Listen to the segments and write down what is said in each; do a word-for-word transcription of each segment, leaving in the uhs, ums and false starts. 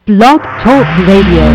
Blog Talk Radio.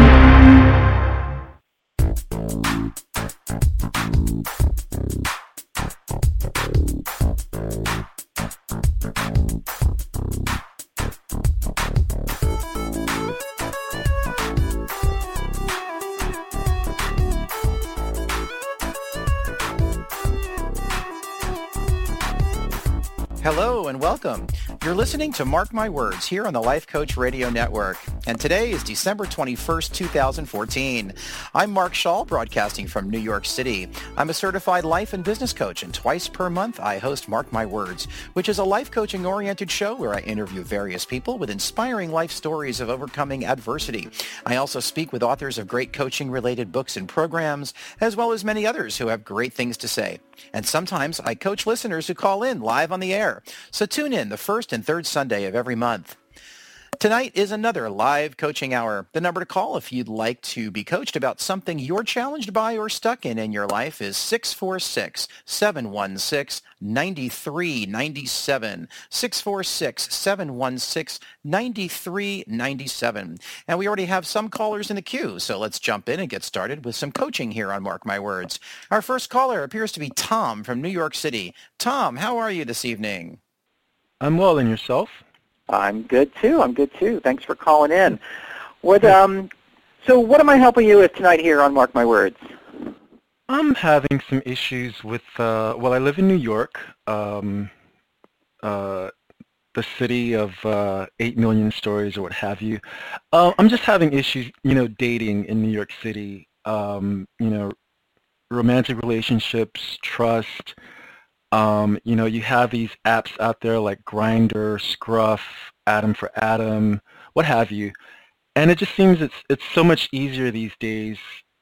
Hello and welcome. You're listening to Mark My Words here on the Life Coach Radio Network. And today is December twenty-first, two thousand fourteen. I'm Mark Shaw, broadcasting from New York City. I'm a certified life and business coach, and twice per month I host Mark My Words, which is a life coaching-oriented show where I interview various people with inspiring life stories of overcoming adversity. I also speak with authors of great coaching-related books and programs, as well as many others who have great things to say. And sometimes I coach listeners who call in live on the air. So tune in the first and third Sunday of every month. Tonight is another live coaching hour. The number to call if you'd like to be coached about something you're challenged by or stuck in in your life is six four six, seven one six, nine three nine seven, six four six, seven one six, nine three nine seven. And we already have some callers in the queue, so let's jump in and get started with some coaching here on Mark My Words. Our first caller appears to be Tom from New York City. Tom, how are you this evening? I'm well, and yourself? I'm good too. I'm good too. Thanks for calling in. What um so what am I helping you with tonight here on Mark My Words? I'm having some issues with uh well I live in New York, um uh the city of uh eight million stories or what have you. Uh, I'm just having issues, you know, dating in New York City. Um, you know, romantic relationships, trust. Um, you know, you have these apps out there like Grindr, Scruff, Adam for Adam, what have you. And it just seems it's it's so much easier these days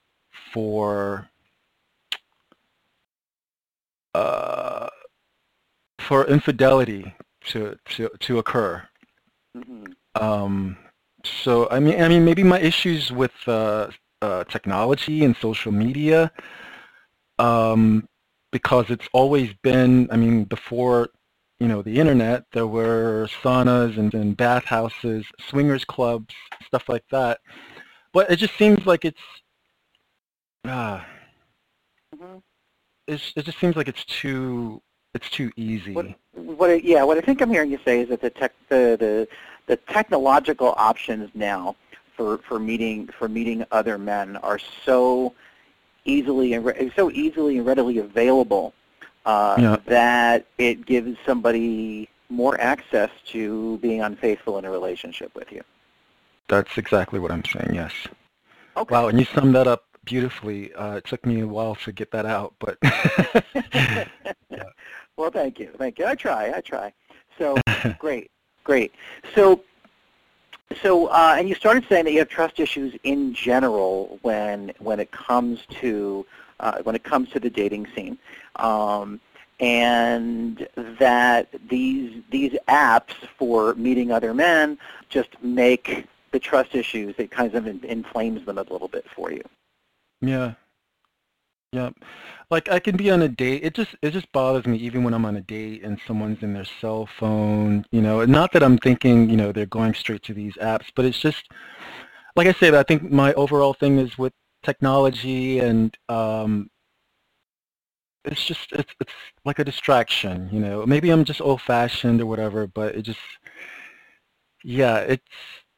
for uh, for infidelity to to, to occur. Mm-hmm. Um, so I mean, I mean, maybe my issues with uh, uh, technology and social media. Um, because it's always been, I mean, before, you know, the internet, there were saunas and, and bathhouses, swingers clubs, stuff like that. But it just seems like it's, uh, mm-hmm. it's it just seems like it's too, it's too easy. What, what, yeah, what I think I'm hearing you say is that the tech, the, the, the technological options now for, for meeting for meeting other men are so easily and re- so easily and readily available uh, yeah. that it gives somebody more access to being unfaithful in a relationship with you. That's exactly what I'm saying, yes. Okay. Wow, and you summed that up beautifully. Uh, it took me a while to get that out, but... yeah. Well, thank you, thank you. I try, I try. So, great, great. So, So, uh, and you started saying that you have trust issues in general when when it comes to uh, when it comes to the dating scene, um, and that these these apps for meeting other men just make the trust issues. It kind of in, inflames them a little bit for you. Yeah. Yeah. Like I can be on a date. It just it just bothers me even when I'm on a date and someone's in their cell phone, you know, not that I'm thinking, you know, they're going straight to these apps, but it's just, like I said, I think my overall thing is with technology and um, it's just, it's, it's like a distraction, you know. Maybe I'm just old-fashioned or whatever, but it just, yeah, it's,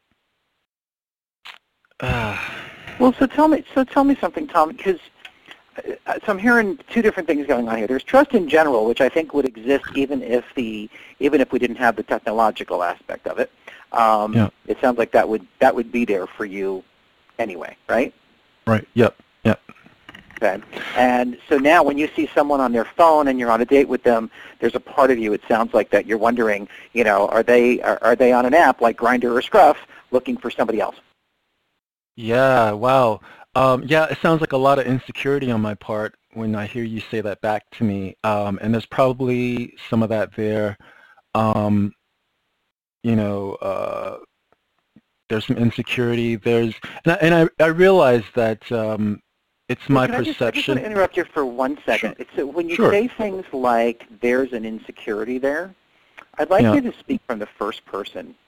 uh. Well, so tell me, so tell me something, Tom, because so I'm hearing two different things going on here. There's trust in general, which I think would exist even if the even if we didn't have the technological aspect of it. Um, yeah. It sounds like that would that would be there for you anyway, right? Right. Yep. Yep. Okay. And so now, when you see someone on their phone and you're on a date with them, there's a part of you. It sounds like that you're wondering, you know, are they are, are they on an app like Grindr or Scruff looking for somebody else? Yeah. Wow. Um, yeah, it sounds like a lot of insecurity on my part when I hear you say that back to me, um, and there's probably some of that there. Um, you know, uh, there's some insecurity. There's, and I, and I, I realize that um, it's my well, perception. I just, I just want to interrupt you for one second. Sure. It's, uh, when you sure. say things like "there's an insecurity there," I'd like yeah. you to speak from the first person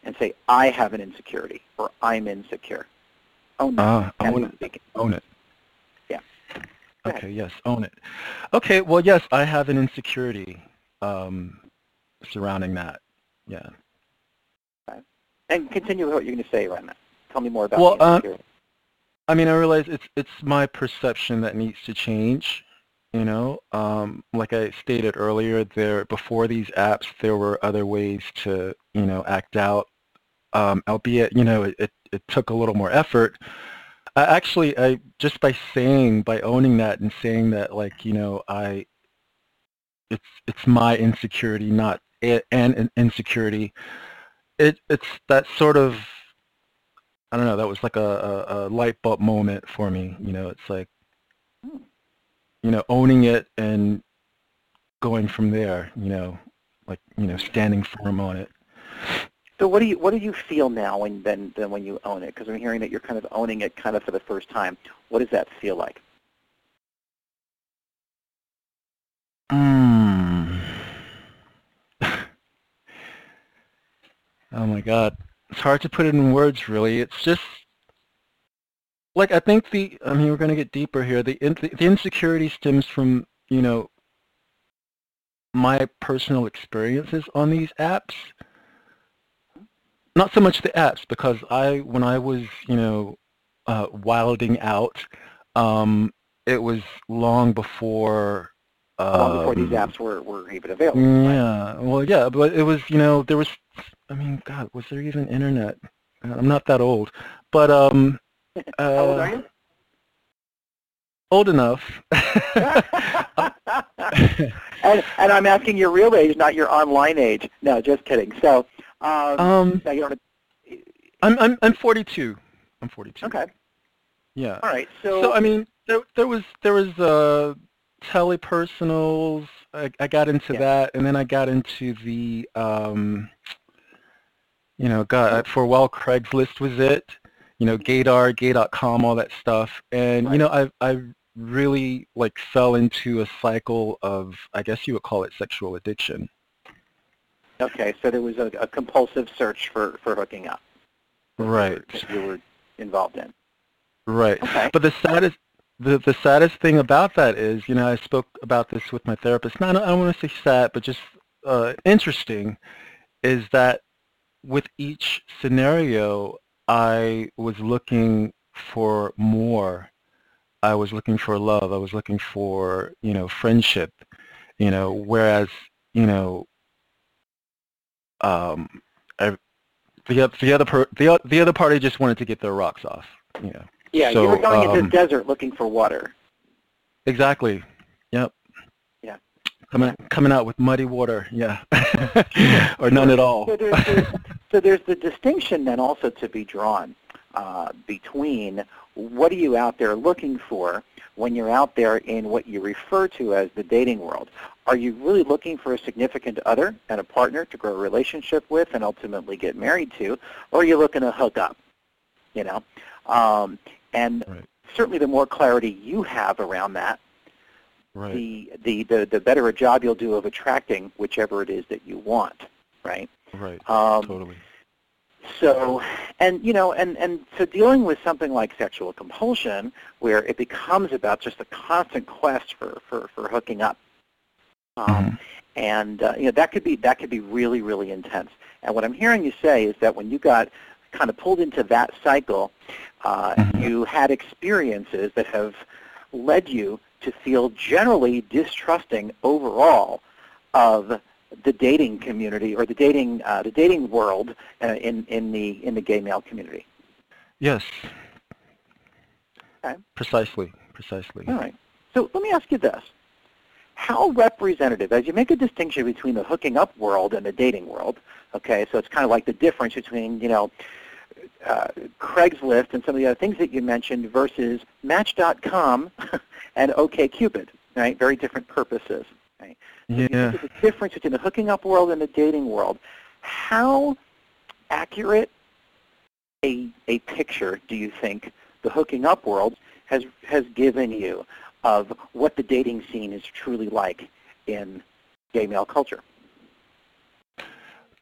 and say, I have an insecurity, or I'm insecure. Own that. Uh, own it. Own it. Yeah. Okay, yes, own it. Okay, well, yes, I have an insecurity um, surrounding that. Yeah. Okay. And continue with what you're going to say around that. Tell me more about well, the insecurity. Um, I mean, I realize it's it's my perception that needs to change. You know, um, like I stated earlier, there before these apps, there were other ways to, you know, act out. Um, albeit, you know, it, it, it took a little more effort. I actually, I just by saying, by owning that and saying that, like, you know, I, it's it's my insecurity, not a, an insecurity. It it's that sort of, I don't know. That was like a, a, a light bulb moment for me. You know, it's like, you know, owning it and going from there. You know, like, you know, standing firm on it. So what do you what do you feel now when then then when you own it? Because I'm hearing that you're kind of owning it kind of for the first time. What does that feel like? Mm. Oh my God, it's hard to put it in words. Really, it's just like I think the. I mean, we're going to get deeper here. The in, the insecurity stems from, you know, my personal experiences on these apps. Not so much the apps, because I, when I was, you know, uh, wilding out, um, it was long before. Um, long before these apps were, were even available. Yeah, right? Well, yeah, but it was, you know, there was, I mean, God, was there even internet? God, I'm not that old, but um. Uh, How old are you? Old enough. and, and I'm asking your real age, not your online age. No, just kidding. So. Um, um, no, you don't. I'm I'm I'm forty-two. I'm forty-two. Okay. Yeah. All right. So. So I mean, there there was there was uh, telepersonals. I, I got into yeah. that, and then I got into the um, you know, God, for a while Craigslist was it. You know, Gaydar, gay dot com, all that stuff, and right. you know, I I really like fell into a cycle of, I guess you would call it, sexual addiction. Okay, so there was a, a compulsive search for, for hooking up. Right. That you were involved in. Right. Okay. But the saddest, the, the saddest thing about that is, you know, I spoke about this with my therapist. Not, I don't want to say sad, but just uh, interesting, is that with each scenario, I was looking for more. I was looking for love. I was looking for, you know, friendship, you know, whereas, you know, Um, I, the the other per, the the other party just wanted to get their rocks off. You know. Yeah, so, you were going um, into the desert looking for water. Exactly. Yep. Yeah. Coming coming out with muddy water. Yeah. Or none at all. So there's, there's, so there's the distinction then also to be drawn uh, between what are you out there looking for when you're out there in what you refer to as the dating world. Are you really looking for a significant other and a partner to grow a relationship with and ultimately get married to, or are you looking to hook up? You know, um, and right. certainly the more clarity you have around that, right. the, the the the better a job you'll do of attracting whichever it is that you want. Right. Right. Um, totally. So, and you know, and, and so dealing with something like sexual compulsion, where it becomes about just a constant quest for, for, for hooking up, um, mm-hmm. and uh, you know that could be that could be really really intense. And what I'm hearing you say is that when you got kind of pulled into that cycle, uh, mm-hmm. you had experiences that have led you to feel generally distrusting overall of the dating community or the dating uh, the dating world uh, in in the in the gay male community. Yes. Okay. Precisely. Precisely. All right. So let me ask you this: how representative, as you make a distinction between the hooking up world and the dating world? Okay, so it's kind of like the difference between you know uh, Craigslist and some of the other things that you mentioned versus Match dot com and OkCupid. Right, very different purposes. Right. So yeah. you think the difference between the hooking up world and the dating world. How accurate a a picture do you think the hooking up world has has given you of what the dating scene is truly like in gay male culture?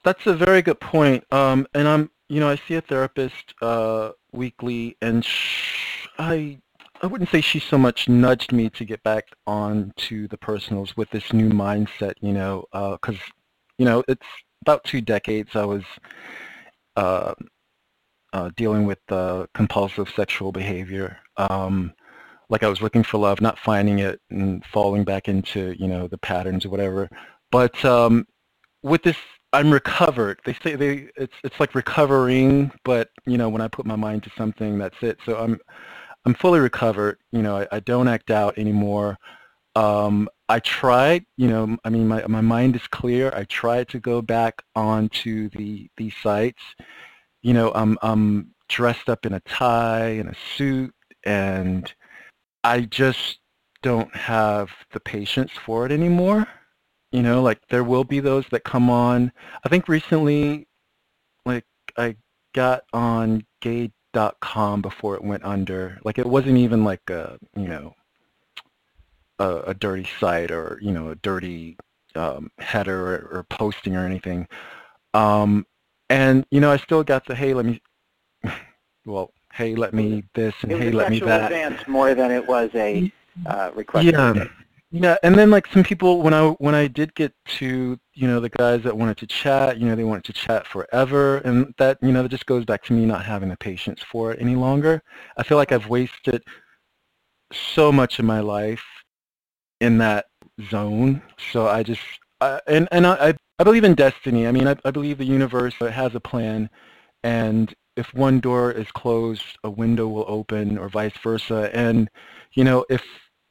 that's a very good point. Um, and I'm, you know, I see a therapist uh, weekly, and sh- I, I wouldn't say she so much nudged me to get back on to the personals with this new mindset, you know, because, you know, it's about two decades I was uh, uh, dealing with uh, compulsive sexual behavior. Um, like I was looking for love, not finding it, and falling back into, you know, the patterns or whatever. But um, with this, I'm recovered. They say they it's it's like recovering, but you know, when I put my mind to something, that's it. So I'm I'm fully recovered. You know, I, I don't act out anymore. Um, I tried, you know, I mean, my my mind is clear. I tried to go back onto the these sites. You know, I'm I'm dressed up in a tie and a suit, and I just don't have the patience for it anymore. You know, like there will be those that come on. I think recently, like I got on gay dot com before it went under. Like it wasn't even like a, you know, a, a dirty site or, you know, a dirty um, header or, or posting or anything. Um, and, you know, I still got the, hey, let me, well, hey, let me this and hey, let me that. It was a sexual advance more than it was a uh, request. Yeah. Yeah, and then like some people, when I when I did get to, you know, the guys that wanted to chat, you know, they wanted to chat forever, and that, you know, that just goes back to me not having the patience for it any longer. I feel like I've wasted so much of my life in that zone. So I just, I, and and I I believe in destiny. I mean, I, I believe the universe has a plan, and if one door is closed, a window will open, or vice versa. And you know, if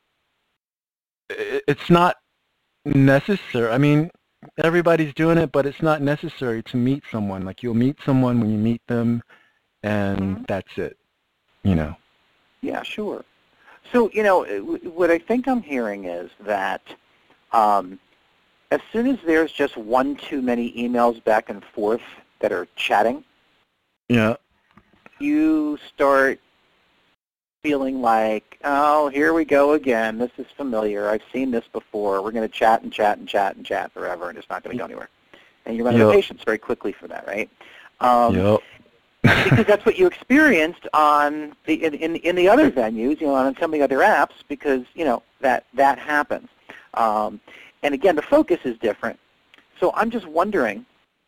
it's not necessary. I mean, everybody's doing it, but it's not necessary to meet someone. Like you'll meet someone when you meet them, and mm-hmm. that's it, you know. Yeah, sure. So, you know, what I think I'm hearing is that um, as soon as there's just one too many emails back and forth that are chatting, yeah, you start feeling like, oh, here we go again. This is familiar. I've seen this before. We're going to chat and chat and chat and chat forever, and it's not going to go anywhere. And you run out yep. of patience very quickly for that, right? Um, yep. Because that's what you experienced on the in, in in the other venues, you know, on some of the other apps. Because you know that that happens. Um, and again, the focus is different. So I'm just wondering.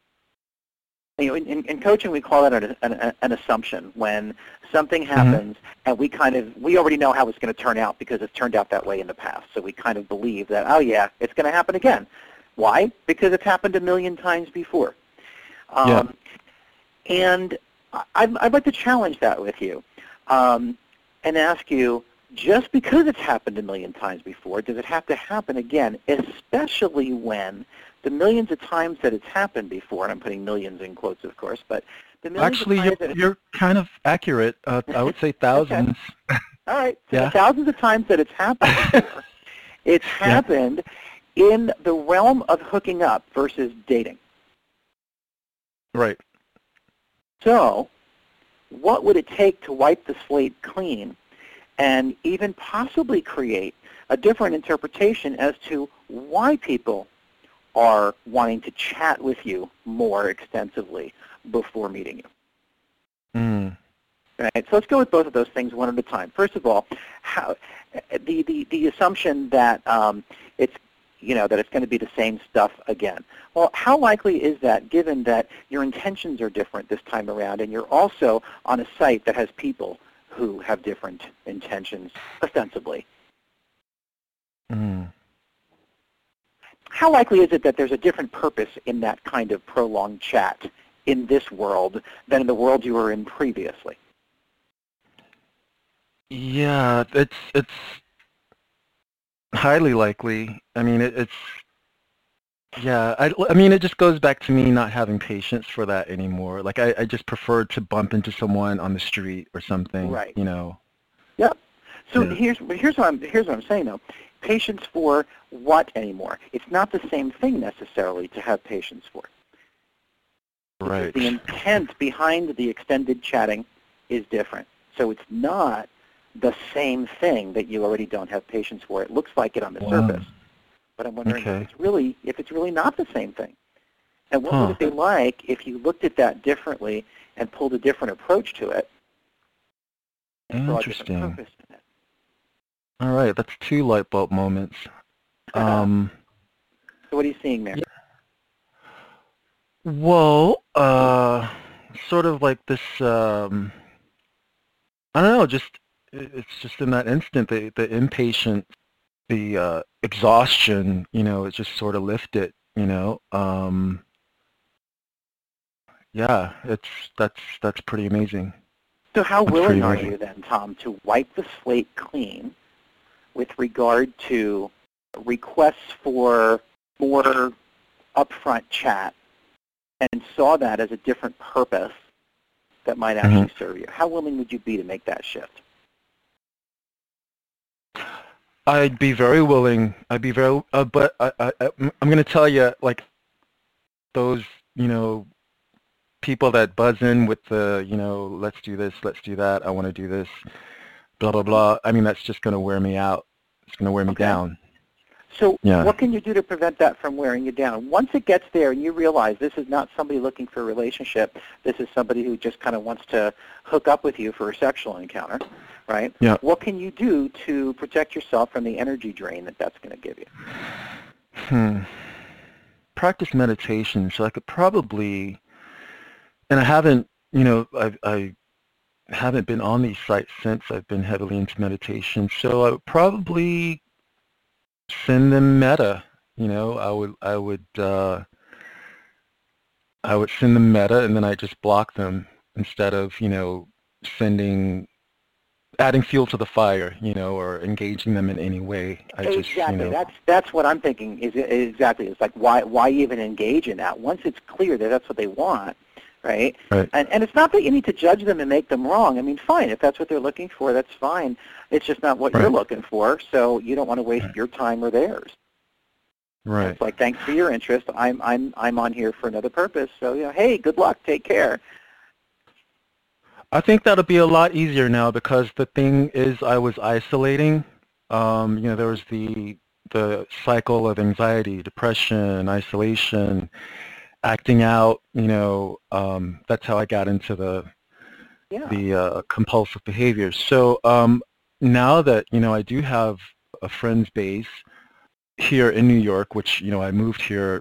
You know, in, in coaching, we call that an, an, an assumption. When something happens, mm-hmm. and we kind of, we already know how it's going to turn out because it's turned out that way in the past. So we kind of believe that, oh yeah, it's going to happen again. Why? Because it's happened a million times before. Um, yeah. And I'd, I'd like to challenge that with you um, and ask you, just because it's happened a million times before, does it have to happen again, especially when the millions of times that it's happened before, and I'm putting millions in quotes, of course, but the millions Actually, of times you're, that you're kind of accurate. Uh, I would say thousands. Okay. All right. So yeah. the thousands of times that it's happened before, it's happened yeah. in the realm of hooking up versus dating. Right. So what would it take to wipe the slate clean and even possibly create a different interpretation as to why people are wanting to chat with you more extensively before meeting you? Mm. Right. So let's go with both of those things one at a time. First of all, how, the, the, the assumption that um, it's you know that it's going to be the same stuff again. Well, how likely is that, given that your intentions are different this time around, and you're also on a site that has people who have different intentions, ostensibly? Mm. How likely is it that there's a different purpose in that kind of prolonged chat in this world than in the world you were in previously? Yeah, it's it's highly likely. I mean, it, it's yeah. I, I mean, it just goes back to me not having patience for that anymore. Like I, I just prefer to bump into someone on the street or something. Right. You know. Yep. So yeah. here's here's what I'm here's what I'm saying though. Patience for what anymore? It's not the same thing necessarily to have patience for. Right. The intent behind the extended chatting is different. So it's not the same thing that you already don't have patience for. It looks like it on the wow. surface, but I'm wondering okay. if it's really if it's really not the same thing. And what Huh. would it be like if you looked at that differently and pulled a different approach to it? And saw a different Interesting. purpose in it. All right, that's two light bulb moments. Um, So what are you seeing there? well, uh, sort of like this, um, I don't know, just, it- it's just in that instant, the, the impatience, the uh, exhaustion, you know, it just sort of lifted, you know. Um, yeah, it's, that's, that's pretty amazing. So how That's willing pretty are amazing. you then, Tom, to wipe the slate clean with regard to requests for more upfront chat and saw that as a different purpose that might actually Mhm. serve you? How willing would you be to make that shift? I'd be very willing. I'd be very, uh, but I, I, I- I'm going to tell you, like, those, you know, people that buzz in with the, you know, let's do this, let's do that, I want to do this, blah, blah, blah. I mean, that's just going to wear me out. It's going to wear me Okay. down. So Yeah. what can you do to prevent that from wearing you down? Once it gets there and you realize this is not somebody looking for a relationship, this is somebody who just kind of wants to hook up with you for a sexual encounter, right? Yeah. What can you do to protect yourself from the energy drain that that's going to give you? Hmm. Practice meditation. So I could probably, and I haven't, you know, I, I haven't been on these sites since I've been heavily into meditation. So I would probably send them meta. You know, I would, I would, uh, I would send them meta, and then I just block them instead of, you know, sending, adding fuel to the fire, you know, or engaging them in any way. I just, Exactly. you know, That's that's what I'm thinking. Is exactly. It's like why why even engage in that? Once it's clear that that's what they want, right? right, And and it's not that you need to judge them and make them wrong. I mean, fine. If that's what they're looking for, that's fine. It's just not what Right. you're looking for. So you don't want to waste your time or theirs. right. It's like, thanks for your interest. I'm I'm I'm on here for another purpose. So you know, hey, good luck. Take care. I think that'll be a lot easier now because the thing is, I was isolating. Um, you know, there was the the cycle of anxiety, depression, isolation, acting out. You know, um, that's how I got into the Yeah. the uh, compulsive behaviors. So um, now that, you know, I do have a friends base here in New York, which, you know, I moved here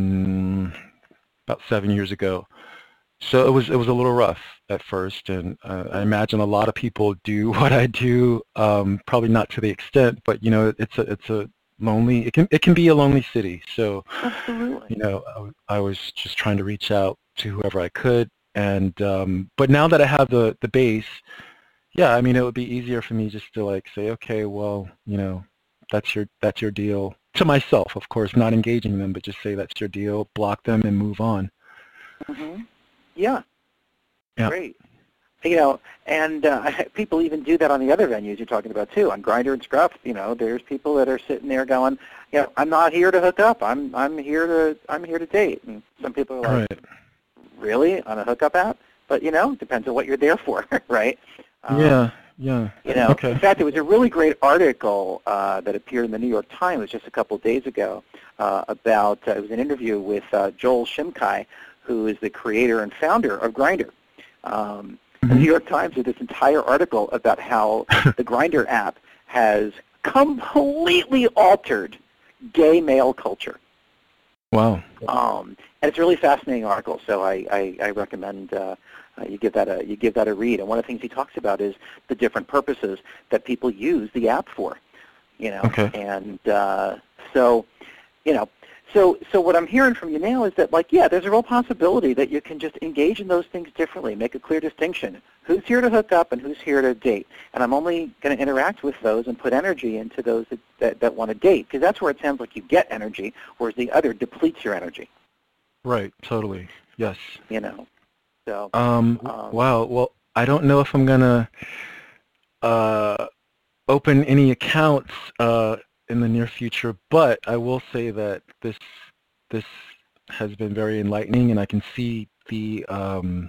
in about seven years ago. So it was it was a little rough at first, and uh, I imagine a lot of people do what I do, um, probably not to the extent, but you know, it's a it's a lonely. It can it can be a lonely city. So Absolutely. you know, I, w- I was just trying to reach out to whoever I could, and um, but now that I have the the base, yeah, I mean, it would be easier for me just to like say, okay, well, you know, that's your that's your deal, to myself, of course, not engaging them, but just say that's your deal, block them, and move on. hmm Yeah. Yeah. Great. You know, and uh, people even do that on the other venues you're talking about too, on Grindr and Scruff. You know, there's people that are sitting there going, you know, I'm not here to hook up. I'm I'm here to I'm here to date. And some people are like, Right. really, on a hookup app? But you know, depends on what you're there for, right? Um, Yeah. Yeah. You know, Okay. in fact, there was a really great article uh, that appeared in the New York Times just a couple of days ago uh, about, uh, it was an interview with uh, Joel Shimkai, who is the creator and founder of Grindr. Um, The New York Times did this entire article about how the Grindr app has completely altered gay male culture. Wow. Um, and it's a really fascinating article, so I, I, I recommend uh, uh, you give that a you give that a read. And one of the things he talks about is the different purposes that people use the app for. You know, Okay. and uh, so you know, so so what I'm hearing from you now is that, like, yeah, there's a real possibility that you can just engage in those things differently, make a clear distinction. Who's here to hook up and who's here to date? And I'm only going to interact with those and put energy into those that, that, that want to date, because that's where it sounds like you get energy, whereas the other depletes your energy. Right. Totally. Yes. You know, so Um, um, wow. Well, I don't know if I'm gonna uh, open any accounts uh, in the near future, but I will say that this this has been very enlightening, and I can see the um,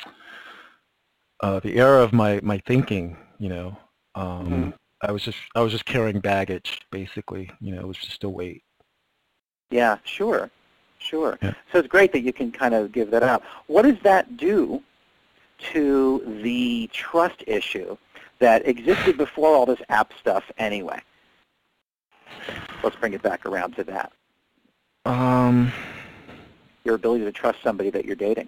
uh, the error of my my thinking. You know, um, Mhm. I was just I was just carrying baggage, basically. You know, it was just a weight. yeah, sure, Sure. Yeah. So it's great that you can kind of give that out. What does that do to the trust issue that existed before all this app stuff anyway? Let's bring it back around to that. Um, Your ability to trust somebody that you're dating.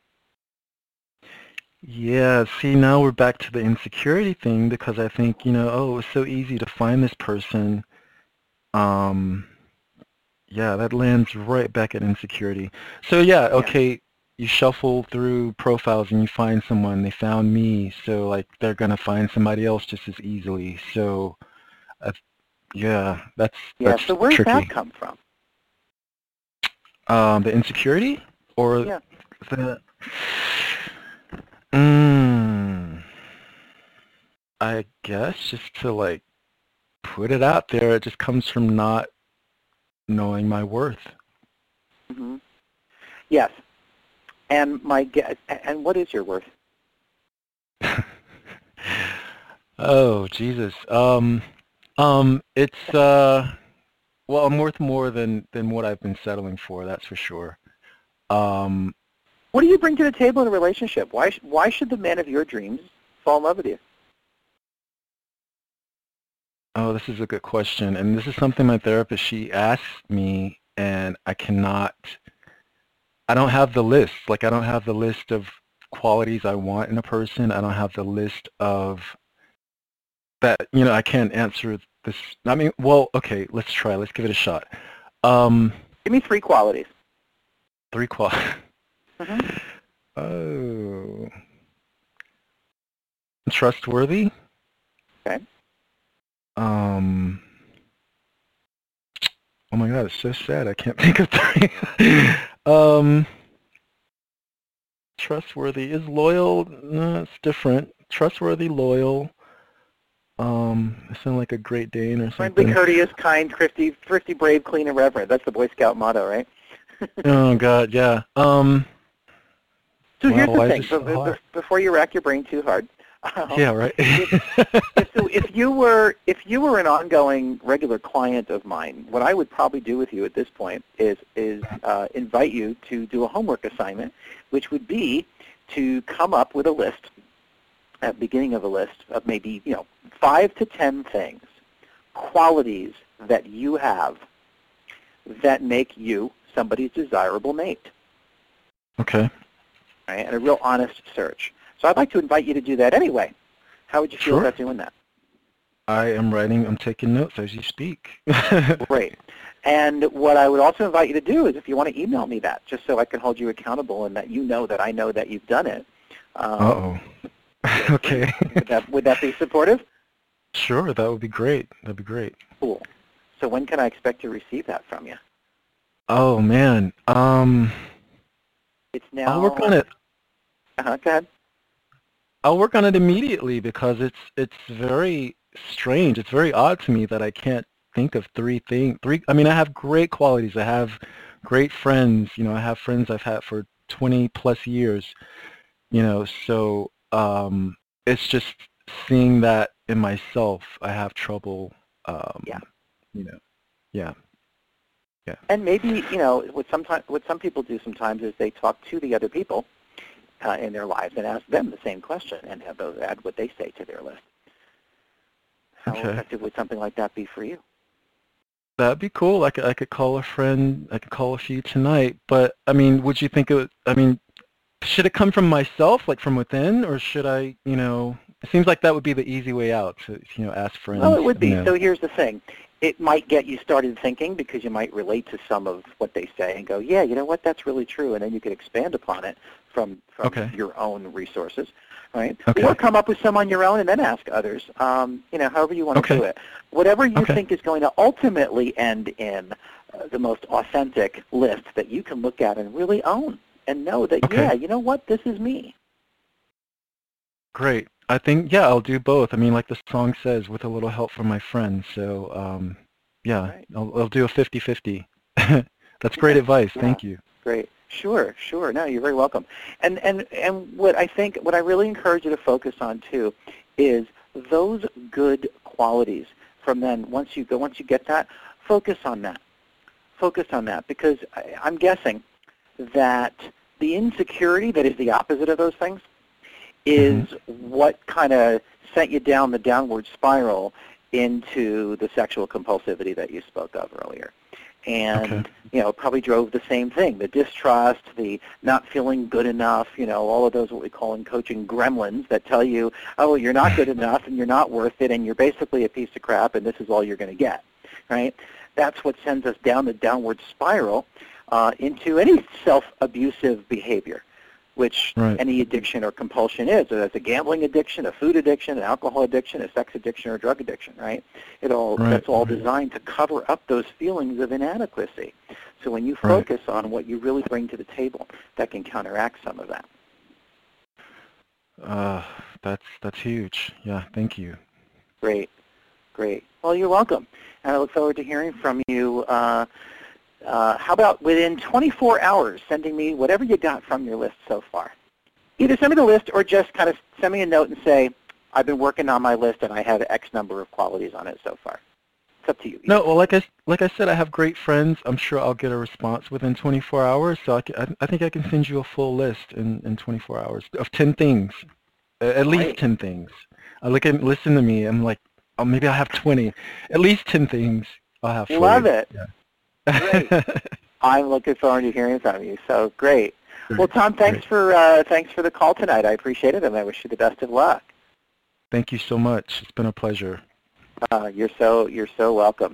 yeah, see, now we're back to the insecurity thing because I think, you know, oh, it's so easy to find this person. Um, yeah, that lands right back at insecurity. So, yeah, okay, you shuffle through profiles and you find someone, they found me, so, like, they're going to find somebody else just as easily. So, uh, yeah, that's, Yeah, that's so where does tricky. that come from? Um, the insecurity? Or Yeah. the... Mm, I guess just to, like, put it out there, it just comes from not knowing my worth. Mm-hmm. Yes. And my guess, and what is your worth? Oh, Jesus. Um, um, it's, uh, well, I'm worth more than, than what I've been settling for, that's for sure. Um, What do you bring to the table in a relationship? Why, sh- why should the man of your dreams fall in love with you? oh, this is a good question. And this is something my therapist, she asked me, and I cannot, I don't have the list. Like, I don't have the list of qualities I want in a person. I don't have the list of that, you know, I can't answer this. I mean, well, okay, let's try. Let's give it a shot. Um, Give me three qualities. three qualities. Mm-hmm. Oh. Trustworthy. Okay. Um. Oh my God, it's so sad. I can't think of three. um. Trustworthy is loyal. No, it's different. Trustworthy, loyal. Um, I sound like a Great Dane or something. Friendly, courteous, kind, thrifty, thrifty, brave, clean, and reverent. That's the Boy Scout motto, right? Oh God, yeah. Um. So wow, here's the why is thing. this so Be- be- hard? Before you rack your brain too hard. Um, Yeah, right. if, if, so if you were if you were an ongoing regular client of mine, what I would probably do with you at this point is is uh, invite you to do a homework assignment, which would be to come up with a list, at the beginning of a list of maybe you know five to ten things, qualities that you have that make you somebody's desirable mate. Okay. Right, and a real honest search. So I'd like to invite you to do that anyway. How would you feel Sure. about doing that? I am writing, I'm taking notes as you speak. Great. And what I would also invite you to do is if you want to email me that, just so I can hold you accountable and that you know that I know that you've done it. Um, Uh-oh. Okay. would, that, would that be supportive? Sure, that would be great. That'd be great. Cool. So when can I expect to receive that from you? Oh, man. Um, It's now... I'll work on it. Uh-huh, go ahead. I'll work on it immediately because it's it's very strange. It's very odd to me that I can't think of three things. Three. I mean, I have great qualities. I have great friends. You know, I have friends I've had for twenty plus years. You know, so um, it's just seeing that in myself. I have trouble. Um, Yeah. You know. Yeah. Yeah. And maybe, you know, what, sometimes, what some people do sometimes is they talk to the other people uh, in their lives and ask them the same question and have those add what they say to their list. How Okay. effective would something like that be for you? That'd be cool. I could, I could call a friend. I could call a few tonight. But, I mean, would you think it would, I mean, should it come from myself, like from within, or should I, you know, it seems like that would be the easy way out to, you know, ask friends. Well, it would be. You know. So here's the thing. It might get you started thinking because you might relate to some of what they say and go, yeah, you know what, that's really true. And then you could expand upon it from, from Okay. your own resources, right? Okay. Or come up with some on your own and then ask others, um, you know, however you want Okay. to do it. Whatever you Okay. think is going to ultimately end in uh, the most authentic list that you can look at and really own and know that, Okay. yeah, you know what, this is me. Great. I think, yeah, I'll do both. I mean, like the song says, with a little help from my friends. So, um, yeah, Right. I'll, I'll do a fifty-fifty. That's great Yeah. advice. Yeah. Thank you. Great. Sure, sure. No, you're very welcome. And and and what I think, what I really encourage you to focus on too, is those good qualities. From then, once you go, once you get that, focus on that. focus on that because I, I'm guessing that the insecurity that is the opposite of those things is mm-hmm. what kind of sent you down the downward spiral into the sexual compulsivity that you spoke of earlier. And, okay. you know, probably drove the same thing, the distrust, the not feeling good enough, you know, all of those what we call in coaching gremlins that tell you, oh, you're not good enough and you're not worth it and you're basically a piece of crap and this is all you're going to get, right? That's what sends us down the downward spiral uh, into any self-abusive behavior, which right. any addiction or compulsion is. So that's a gambling addiction, a food addiction, an alcohol addiction, a sex addiction, or a drug addiction, right? It all right. That's all designed to cover up those feelings of inadequacy. So when you focus right. on what you really bring to the table, that can counteract some of that. Uh, that's that's huge. Yeah, thank you. Great, great. Well, you're welcome. And I look forward to hearing from you. Uh, Uh, how about within twenty-four hours sending me whatever you got from your list so far? Either send me the list or just kind of send me a note and say, I've been working on my list and I have X number of qualities on it so far. It's up to you. No, well, like I, like I said, I have great friends. I'm sure I'll get a response within twenty-four hours, so I, can, I think I can send you a full list in, in twenty-four hours of ten things, at least right. ten things. I look at, listen to me, I'm like, oh, maybe I'll have twenty. At least ten things I'll have for Love you. it. Yeah. Great. I'm looking forward to hearing from you. So great. Well, Tom, thanks great. for uh, thanks for the call tonight. I appreciate it, and I wish you the best of luck. Thank you so much. It's been a pleasure. Uh, you're so you're so welcome.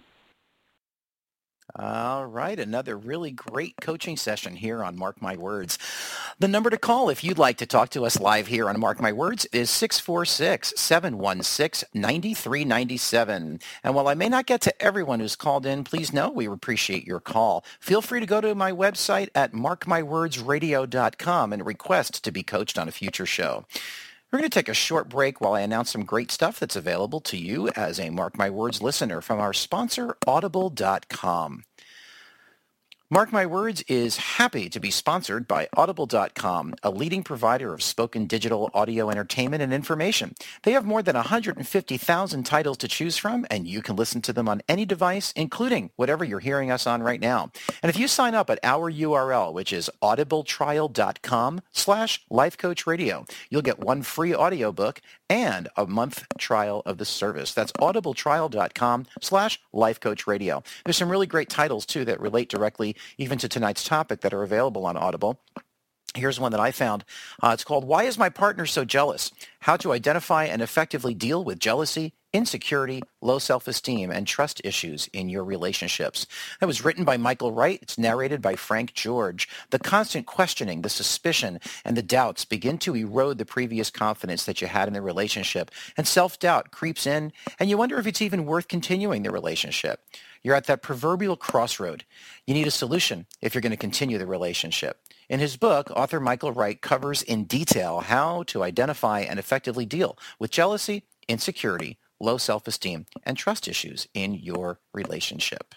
All right, another really great coaching session here on Mark My Words. The number to call if you'd like to talk to us live here on Mark My Words is six four six, seven one six, nine three nine seven. And while I may not get to everyone who's called in, please know we appreciate your call. Feel free to go to my website at mark my words radio dot com and request to be coached on a future show. We're going to take a short break while I announce some great stuff that's available to you as a Mark My Words listener from our sponsor, audible dot com. Mark My Words is happy to be sponsored by audible dot com, a leading provider of spoken digital audio entertainment and information. They have more than one hundred fifty thousand titles to choose from, and you can listen to them on any device, including whatever you're hearing us on right now. And if you sign up at our U R L, which is audible trial dot com slash life coach radio, you'll get one free audiobook and a month trial of the service. That's audible trial dot com slash life coach radio. There's some really great titles, too, that relate directly even to tonight's topic that are available on Audible. Here's one that I found. Uh, it's called Why is My Partner So Jealous? How to Identify and Effectively Deal with Jealousy, Insecurity, Low Self-Esteem, and Trust Issues in Your Relationships. That was written by Michael Wright. It's narrated by Frank George. The constant questioning, the suspicion, and the doubts begin to erode the previous confidence that you had in the relationship, and self-doubt creeps in, and you wonder if it's even worth continuing the relationship. You're at that proverbial crossroad. You need a solution if you're going to continue the relationship. In his book, author Michael Wright covers in detail how to identify and effectively deal with jealousy, insecurity, low self-esteem, and trust issues in your relationship.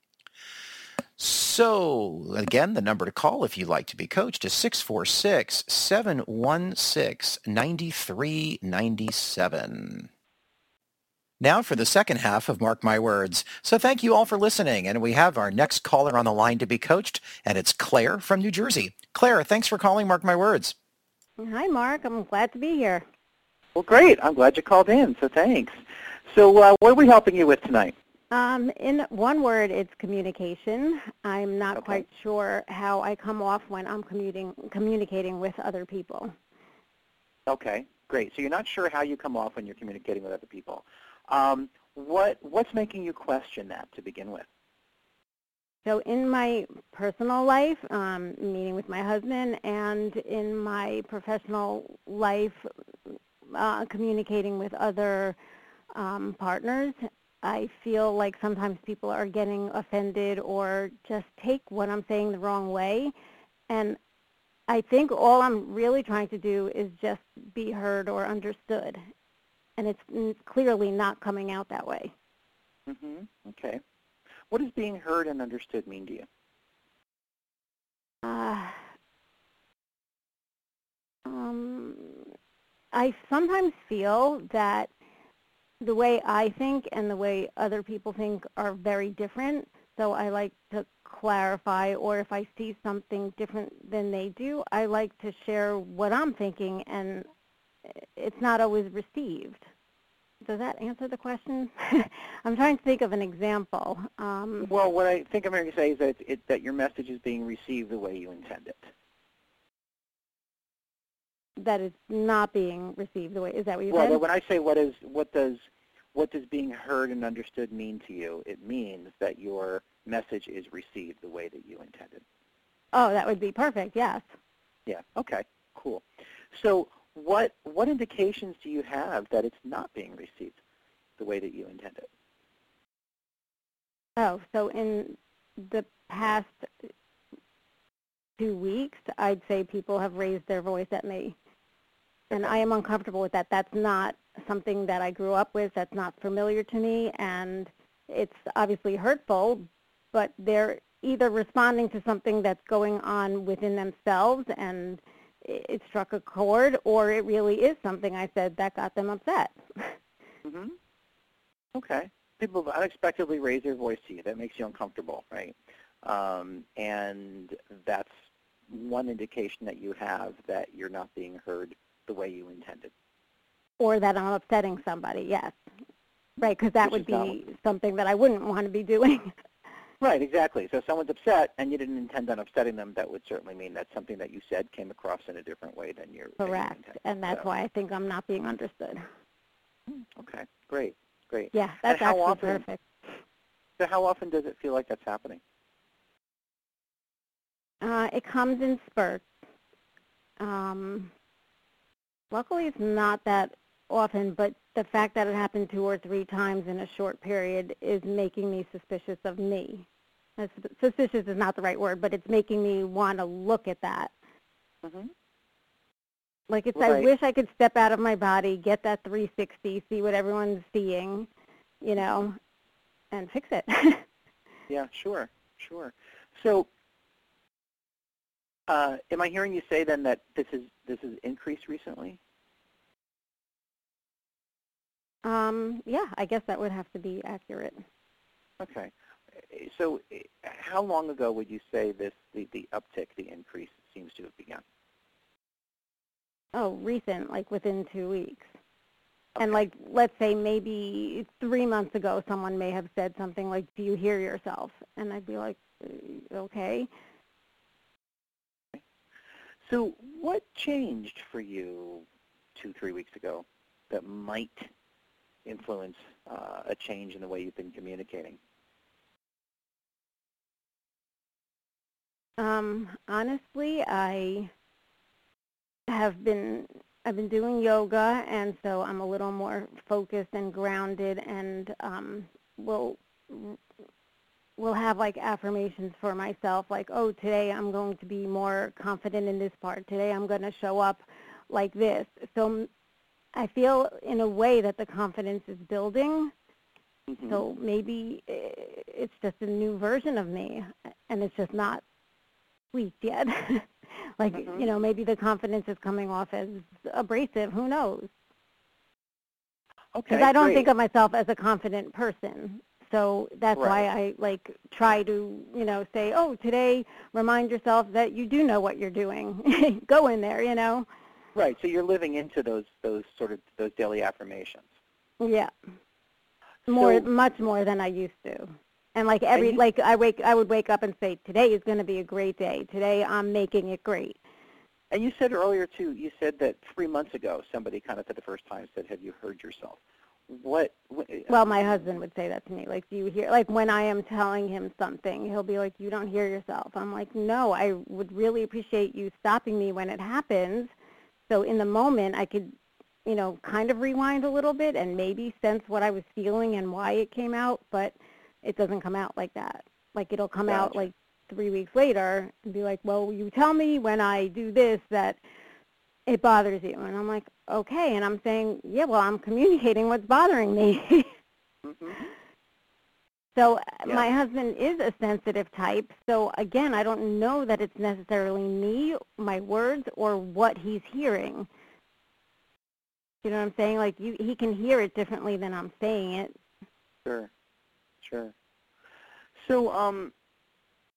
So, again, the number to call if you'd like to be coached is six four six, seven one six, nine three nine seven. Now for the second half of Mark My Words. So thank you all for listening, and we have our next caller on the line to be coached, and it's Claire from New Jersey. Claire, thanks for calling Mark My Words. Hi, Mark. I'm glad to be here. Well, great. I'm glad you called in, so thanks. So uh, what are we helping you with tonight? Um, in one word, it's communication. I'm not Okay. quite sure how I come off when I'm commuting, communicating with other people. Okay, great. So you're not sure how you come off when you're communicating with other people. Um, what what's making you question that to begin with? So in my personal life, um, meeting with my husband, and in my professional life, uh, communicating with other um, partners, I feel like sometimes people are getting offended or just take what I'm saying the wrong way. And I think all I'm really trying to do is just be heard or understood. And it's clearly not coming out that way. Mm-hmm. Okay. What does being heard and understood mean to you? Uh, um, I sometimes feel that the way I think and the way other people think are very different. So I like to clarify, or if I see something different than they do, I like to share what I'm thinking, and it's not always received. Does that answer the question? I'm trying to think of an example. Um, well, what I think I'm going to say is that, it, that your message is being received the way you intend it. That it's not being received the way, is that what you well, said? Well, when I say what is, what does, what does being heard and understood mean to you, it means that your message is received the way that you intended. Oh, that would be perfect, yes. Yeah, okay, cool. So what, what indications do you have that it's not being received the way that you intended? Oh, so in the past two weeks, I'd say people have raised their voice at me. And I am uncomfortable with that. That's not something that I grew up with. That's not familiar to me. And it's obviously hurtful, but they're either responding to something that's going on within themselves and it struck a chord, or it really is something I said that got them upset. Mm-hmm. Okay. People have unexpectedly raised their voice to you. That makes you uncomfortable, right? Um, and that's one indication that you have that you're not being heard the way you intended. Or that I'm upsetting somebody, yes. Right, because that Which would be not, something that I wouldn't want to be doing. Right, exactly. So if someone's upset and you didn't intend on upsetting them, that would certainly mean that something that you said came across in a different way than you're Correct, than you and that's so. why I think I'm not being understood. Okay, great, great. Yeah, that's actually often, perfect. So how often does it feel like that's happening? Uh, it comes in spurts. Um, luckily, it's not that often, but the fact that it happened two or three times in a short period is making me suspicious of me. Suspicious is not the right word, but it's making me want to look at that. Mm-hmm. Like it's, right. I wish I could step out of my body, get that three sixty, see what everyone's seeing, you know, and fix it. Yeah, sure, sure. So, uh, am I hearing you say then that this is this has increased recently? Um, yeah, I guess that would have to be accurate. Okay. So how long ago would you say this the, the uptick, the increase seems to have begun? Oh, recent, like within two weeks. Okay. And like, let's say maybe three months ago, someone may have said something like, do you hear yourself? And I'd be like, okay. So what changed for you two, three weeks ago that might influence uh, a change in the way you've been communicating? Um, honestly, I have been, I've been doing yoga, and so I'm a little more focused and grounded, and um, will will have like affirmations for myself, like, oh, today I'm going to be more confident in this part. Today I'm going to show up like this. So I feel in a way that the confidence is building. Mm-hmm. So maybe it's just a new version of me, and it's just not tweaked yet. Like, mm-hmm. you know, maybe the confidence is coming off as abrasive. Who knows? Okay, because I don't great. think of myself as a confident person. So that's right. why I, like, try to, you know, say, oh, today, remind yourself that you do know what you're doing. Go in there, you know. Right. So you're living into those those sort of those daily affirmations. Yeah. More, so, much more than I used to. And like every, and you, like I wake, I would wake up and say, today is going to be a great day. Today I'm making it great. And you said earlier too. You said that three months ago, somebody kind of for the first time said, "Have you heard yourself?" What, what? Well, my husband would say that to me. Like, do you hear? Like when I am telling him something, he'll be like, "You don't hear yourself." I'm like, "No, I would really appreciate you stopping me when it happens, so in the moment I could, you know, kind of rewind a little bit and maybe sense what I was feeling and why it came out, but it doesn't come out like that. Like it'll come Gotcha. out like three weeks later and be like, well, you tell me when I do this that it bothers you. And I'm like, okay. And I'm saying, yeah, well, I'm communicating what's bothering me. Mm-hmm. So yeah. my husband is a sensitive type. So, again, I don't know that it's necessarily me, my words, or what he's hearing. You know what I'm saying? Like, you, he can hear it differently than I'm saying it. Sure, sure. So, um,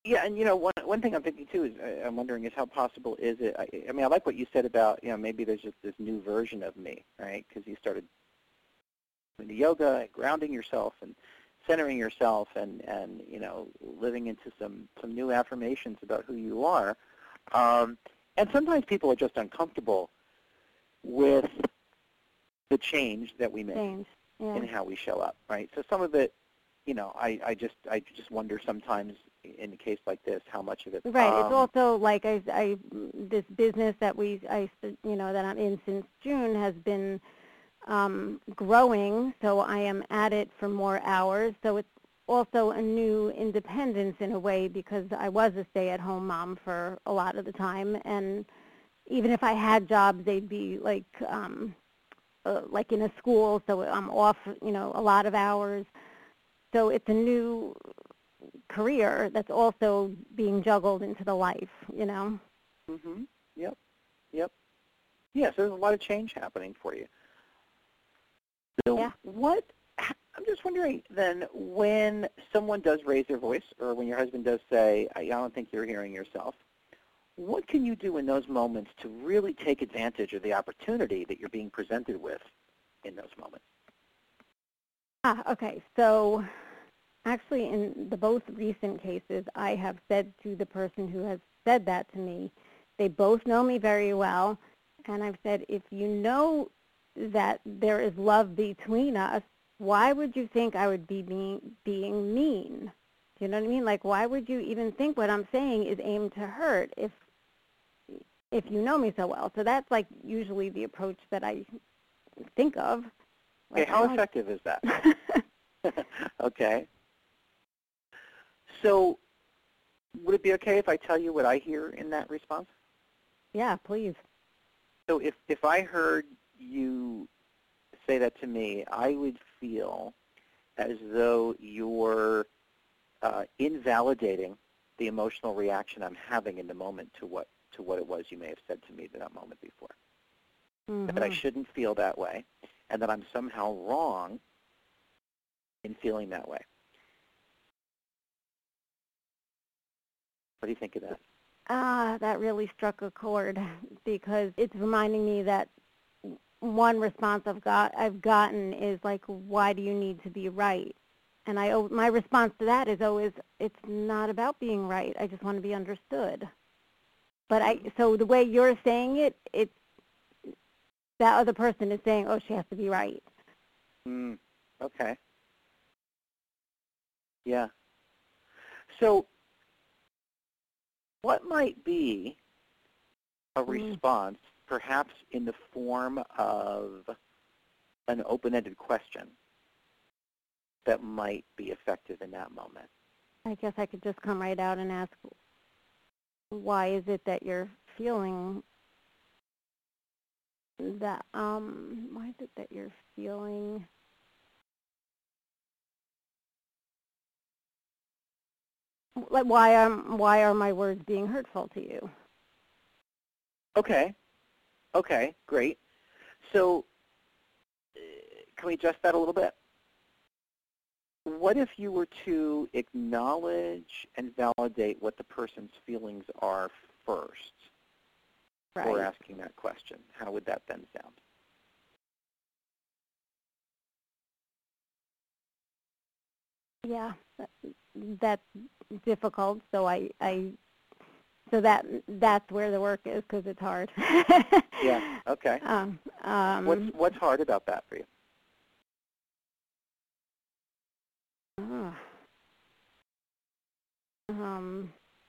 Yeah, and you know, one one thing I'm thinking too is uh, I'm wondering is how possible is it? I, I mean, I like what you said about you know maybe there's just this new version of me, right? Because you started doing the yoga, and grounding yourself, and centering yourself, and and you know living into some some new affirmations about who you are. Um, and sometimes people are just uncomfortable with the change that we make Change. Yeah. in how we show up, right? So some of it, you know, I, I just I just wonder sometimes in a case like this how much of it. Right. Um, It's also like I, I, this business that we, I, you know, that I'm in since June has been um, growing. So I am at it for more hours. So it's also a new independence in a way because I was a stay-at-home mom for a lot of the time, and even if I had jobs, they'd be like, um, uh, like in a school. So I'm off, you know, a lot of hours. So it's a new career that's also being juggled into the life, you know. Mhm. Yep. Yep. Yes, there's a lot of change happening for you. So Yeah. what? I'm just wondering then, when someone does raise their voice, or when your husband does say, "I don't think you're hearing yourself," what can you do in those moments to really take advantage of the opportunity that you're being presented with in those moments? Ah, okay. So actually, in the both recent cases, I have said to the person who has said that to me, they both know me very well, and I've said, if you know that there is love between us, why would you think I would be being, being mean? Do you know what I mean? Like, why would you even think what I'm saying is aimed to hurt if if you know me so well? So that's like usually the approach that I think of. Okay, Like, how I don't- effective is that? Okay. So would it be okay if I tell you what I hear in that response? Yeah, please. So if, if I heard you say that to me, I would feel as though you're uh, invalidating the emotional reaction I'm having in the moment to what to what it was you may have said to me that moment before. Mm-hmm. That I shouldn't feel that way, and that I'm somehow wrong in feeling that way. What do you think of that? Ah, that really struck a chord because it's reminding me that one response I've got I've gotten is like, why do you need to be right? And I my response to that is always, it's not about being right. I just want to be understood. But I so the way you're saying it, it's that other person is saying, oh, she has to be right. Mm, okay. Yeah. So what might be a response, perhaps in the form of an open-ended question, that might be effective in that moment? I guess I could just come right out and ask, why is it that you're feeling that, um, why is it that you're feeling, like, why am, why are my words being hurtful to you? Okay. Okay, great. So uh, can we adjust that a little bit? What if you were to acknowledge and validate what the person's feelings are first before Right. asking that question? How would that then sound? Yeah, that, that's difficult. So I, I, so that that's where the work is because it's hard. Yeah. Okay. Um, um, What's what's hard about that for you? oh, um,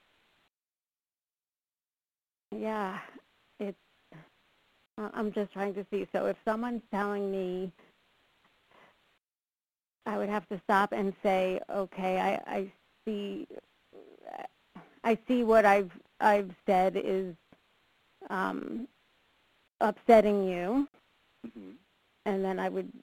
yeah, it's. Uh, I'm just trying to see. So if someone's telling me, I would have to stop and say, okay, I, I see, I see what I've I've said is um, upsetting you, Mm-hmm. and then I would,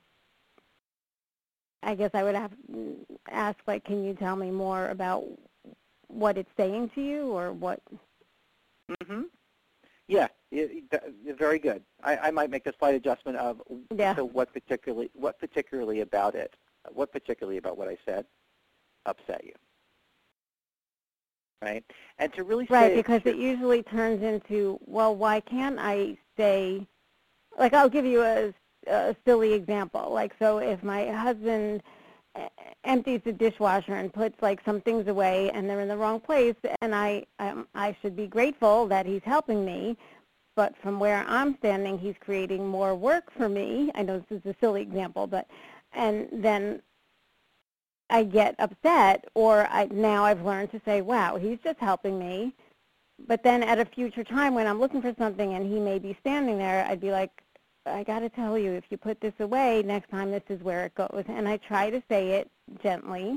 I guess I would have to ask, like, can you tell me more about what it's saying to you, or what? Mm-hmm. Yeah, it, it, very good. I, I might make a slight adjustment of Yeah. so what particularly what particularly about it, what particularly about what I said upset you. right? And to really right, say because to, it usually turns into, well, why can't I stay? Like, I'll give you a, a silly example. Like, so if my husband empties the dishwasher and puts like some things away and they're in the wrong place, and I um, I should be grateful that he's helping me, but from where I'm standing, he's creating more work for me. I know this is a silly example, but and then I get upset, or I, now I've learned to say, wow, he's just helping me. But then at a future time when I'm looking for something and he may be standing there, I'd be like, I got to tell you, if you put this away, next time this is where it goes. And I try to say it gently.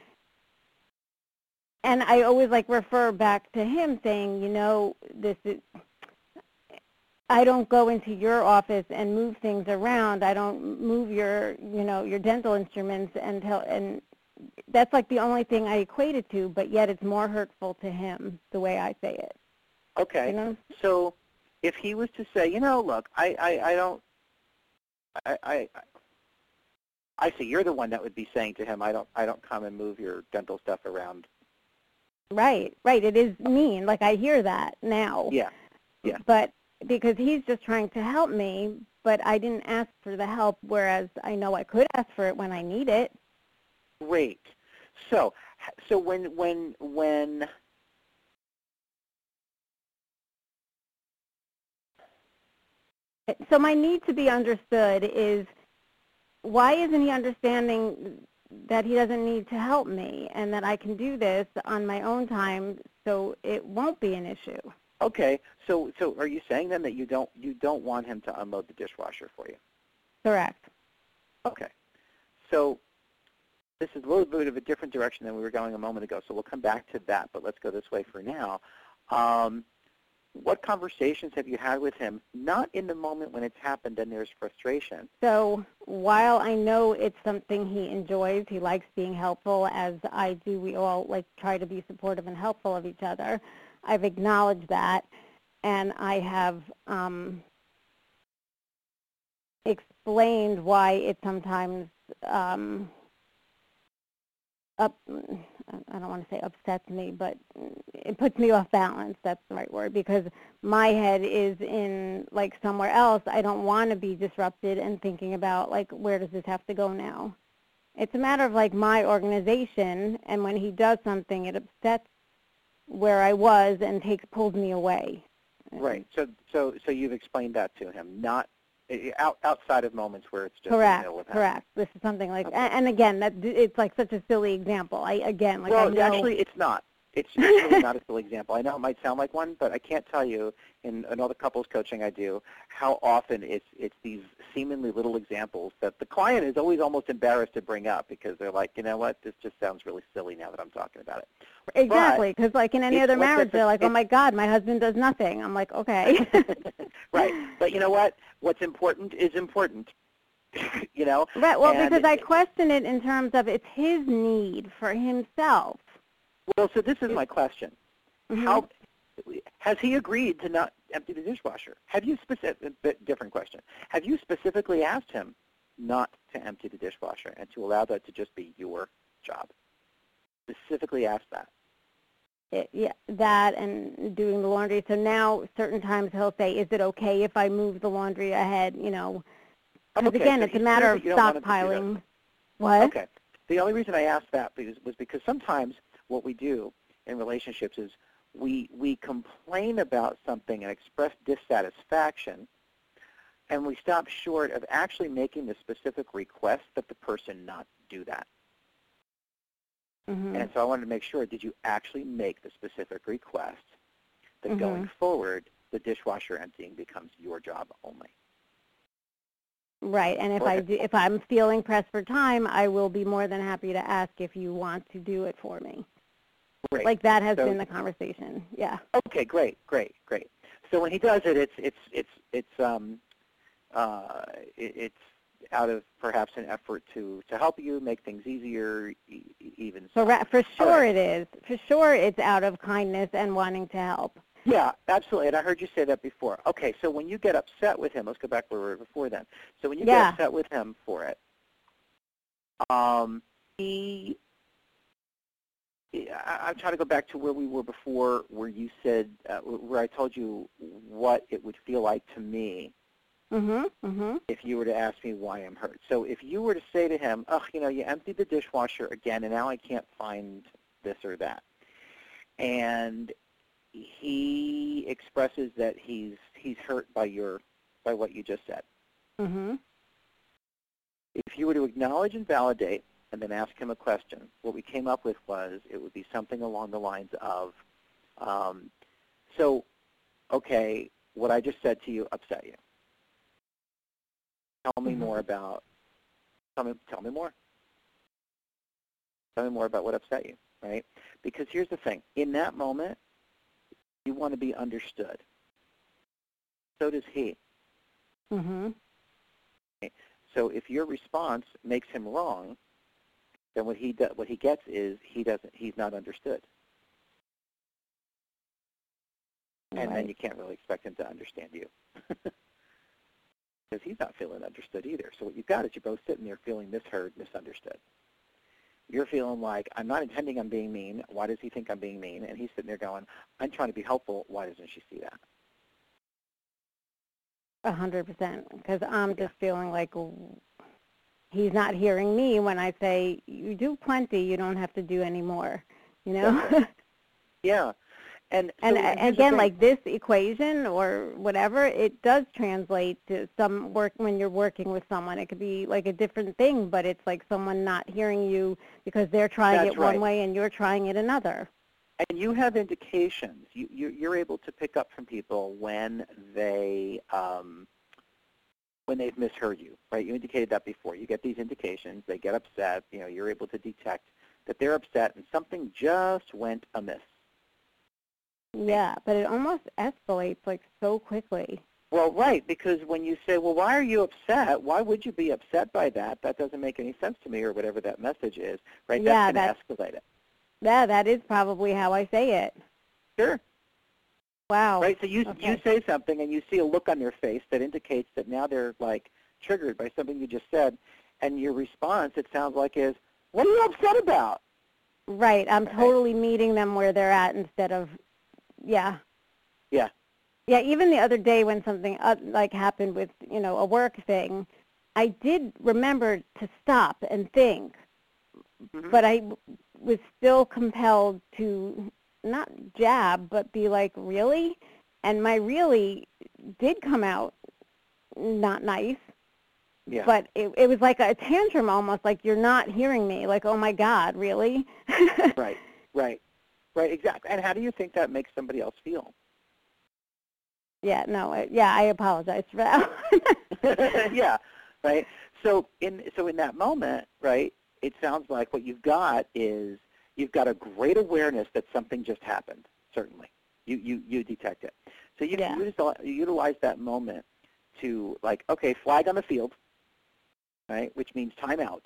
And I always like refer back to him saying, you know, this is, I don't go into your office and move things around. I don't move your, you know, your dental instruments and tell, and that's like the only thing I equate it to, but yet it's more hurtful to him the way I say it. Okay. You know? So if he was to say, you know, look, I, I, I don't, I, I, I see you're the one that would be saying to him, I don't, I don't come and move your dental stuff around. Right, right. It is mean. Like, I hear that now. Yeah, yeah. But because he's just trying to help me, but I didn't ask for the help, whereas I know I could ask for it when I need it. Great. So, so when, when, when, So my need to be understood is, why isn't he understanding that he doesn't need to help me and that I can do this on my own time so it won't be an issue? okay. So, so are you saying then that you don't, you don't want him to unload the dishwasher for you? Correct. Okay. So this is a little bit of a different direction than we were going a moment ago, so we'll come back to that, but let's go this way for now. Um, what conversations have you had with him, not in the moment when it's happened and there's frustration? So while I know it's something he enjoys, he likes being helpful, as I do, we all like try to be supportive and helpful of each other. I've acknowledged that, and I have um, explained why it sometimes um, up, I don't want to say upsets me, but it puts me off balance. That's the right word, because my head is in like somewhere else. I don't want to be disrupted and thinking about like, where does this have to go now? It's a matter of like my organization, and when he does something, it upsets where I was and takes pulls me away. Right. So, so, so you've explained that to him, not out, outside of moments where it's just Correct. in the middle of Correct. This is something like, okay. and, and again, that it's like such a silly example. I again, like well, I know, actually, it's not. It's, it's really not a silly example. I know it might sound like one, but I can't tell you in, in all the couples coaching I do how often it's it's these seemingly little examples that the client is always almost embarrassed to bring up because they're like, you know what, this just sounds really silly now that I'm talking about it. Exactly, because like in any other marriage, they're like, oh it's, my God, my husband does nothing. I'm like, okay. Right, but you know what? What's important is important. You know. Right. Well, and because I question it in terms of it's his need for himself. Well, so this is my question. Mm-hmm. How has he agreed to not empty the dishwasher? Have you specific different question? Have you specifically asked him not to empty the dishwasher and to allow that to just be your job? Specifically asked that. It, yeah, that and doing the laundry. So now certain times he'll say, is it okay if I move the laundry ahead, you know? Because okay, again, so it's a matter of stockpiling. What? Okay. The only reason I asked that was because sometimes what we do in relationships is we we complain about something and express dissatisfaction, and we stop short of actually making the specific request that the person not do that. Mm-hmm. And so I wanted to make sure, did you actually make the specific request that mm-hmm. going forward, the dishwasher emptying becomes your job only? Right, and if I do, if I'm feeling pressed for time, I will be more than happy to ask if you want to do it for me. Great. Like that has so, been the conversation. Yeah. Okay, great, great, great. So when he does it, it's it's it's it's um uh it, it's out of perhaps an effort to to help you make things easier, e- even. So. For for sure right. it is. For sure it's out of kindness and wanting to help. Yeah, absolutely, and I heard you say that before. Okay, so when you get upset with him, let's go back where we were before then. So when you yeah. get upset with him for it, um, he I, I'm trying to go back to where we were before, where you said, uh, where I told you what it would feel like to me Mhm. Mhm. if you were to ask me why I'm hurt. So if you were to say to him, oh, you know, you emptied the dishwasher again, and now I can't find this or that, and he expresses that he's he's hurt by your by what you just said. Mhm. If you were to acknowledge and validate and then ask him a question, what we came up with was it would be something along the lines of, um, so, okay, what I just said to you upset you. Tell me Mhm. more about, tell me, tell me more. Tell me more about what upset you, right? Because here's the thing. In that moment, you want to be understood. So does he. Mhm. Okay? So if your response makes him wrong, then what he do, what he gets is he doesn't he's not understood, and Right. then you can't really expect him to understand you because he's not feeling understood either. So what you've got is you're both sitting there feeling misheard, misunderstood. You're feeling like, I'm not intending on being mean. Why does he think I'm being mean? And he's sitting there going, I'm trying to be helpful. Why doesn't she see that? A hundred percent. Because I'm Yeah. just feeling like he's not hearing me when I say, you do plenty, you don't have to do any more, you know? That's right. Yeah. And, and so, uh, and here's the again, thing. like this equation or whatever, it does translate to some work when you're working with someone. It could be like a different thing, but it's like someone not hearing you because they're trying That's it right. one way and you're trying it another. And you have indications. You, you, you're able to pick up from people when they um, when they've misheard you, right? You indicated that before. You get these indications. They get upset. You know, you're able to detect that they're upset and something just went amiss. Yeah, but it almost escalates like so quickly. Well, right, because when you say, well, why are you upset? Why would you be upset by that? That doesn't make any sense to me, or whatever that message is, right? Yeah, that's that's going to escalate it. Yeah, that is probably how I say it. Sure. Wow. Right, so you Okay. you say something and you see a look on their face that indicates that now they're like triggered by something you just said, and your response, it sounds like, is, what are you upset about? Right, I'm Right. totally meeting them where they're at instead of, yeah. Yeah. Yeah, even the other day when something uh, like happened with, you know, a work thing, I did remember to stop and think, Mm-hmm. but I was still compelled to not jab, but be like, really? And my really did come out not nice. Yeah. But it, it was like a tantrum almost, like you're not hearing me, like, oh, my God, really? Right, right, right, exactly. And how do you think that makes somebody else feel? Yeah, no, it, yeah, I apologize for that. Yeah, right. So in so in that moment, right, it sounds like what you've got is you've got a great awareness that something just happened. Certainly, you you you detect it. So you Yeah. can utilize, utilize that moment to, like, okay, flag on the field, right, which means time out.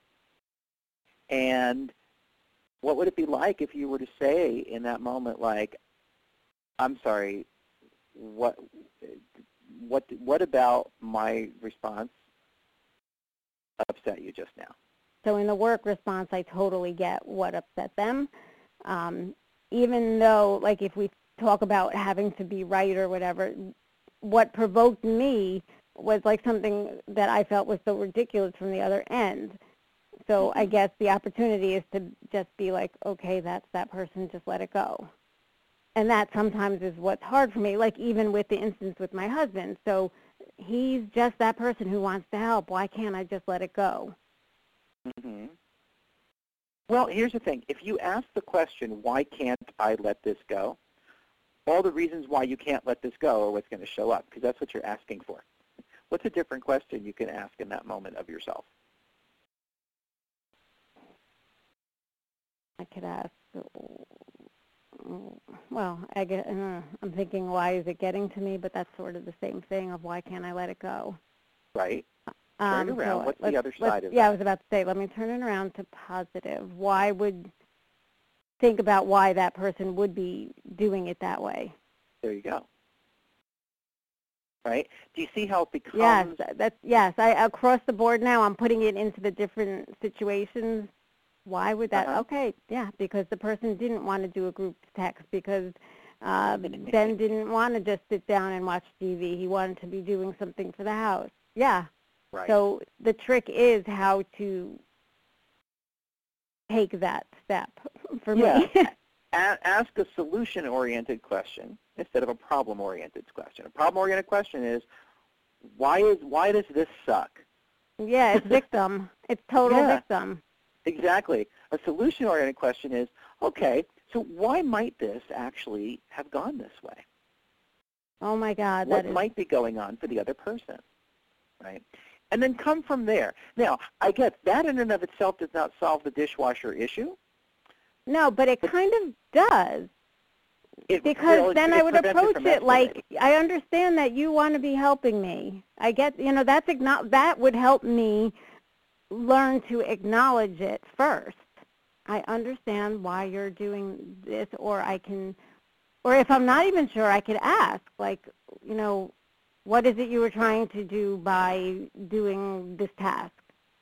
And what would it be like if you were to say in that moment, like, I'm sorry, what what what about my response upset you just now? So in the work response, I totally get what upset them. Um, even though, like, if we talk about having to be right or whatever, what provoked me was, like, something that I felt was so ridiculous from the other end. So Mm-hmm. I guess the opportunity is to just be like, okay, that's that person, just let it go. And that sometimes is what's hard for me, like even with the instance with my husband. So he's just that person who wants to help. Why can't I just let it go? Mm-hmm. Well, here's the thing. If you ask the question, why can't I let this go, all the reasons why you can't let this go are what's going to show up, because that's what you're asking for. What's a different question you can ask in that moment of yourself? I could ask, well, I get, uh, I'm thinking, why is it getting to me? But that's sort of the same thing of why can't I let it go? Right? Um, Turn it around. so What's let's- the other let's- side of Yeah, that? I was about to say, let me turn it around to positive. Why would, think about why that person would be doing it that way. There you go. Right? Do you see how it becomes? Yes, that's, yes, I, across the board now, I'm putting it into the different situations. Why would that? Uh-huh. Okay, yeah, because the person didn't want to do a group text because uh, Ben didn't want to just sit down and watch T V. He wanted to be doing something for the house. Yeah. Right. So the trick is how to take that step for yeah. me. a- ask a solution-oriented question instead of a problem-oriented question. A problem-oriented question is, why is why does this suck? Yeah, it's victim. It's total Yeah. victim. Exactly. A solution-oriented question is, okay, so why might this actually have gone this way? Oh my God, What that is might be going on for the other person, right? And then come from there. Now, I get that in and of itself does not solve the dishwasher issue. no, but it kind of does. It, Because well, it- then it I would prevents approach from it like, escalating. I understand that you want to be helping me. I get, you know, that's acknow- that would help me learn to acknowledge it first. I understand why you're doing this, or I can, or if I'm not even sure, I could ask, like, you know, what is it you were trying to do by doing this task?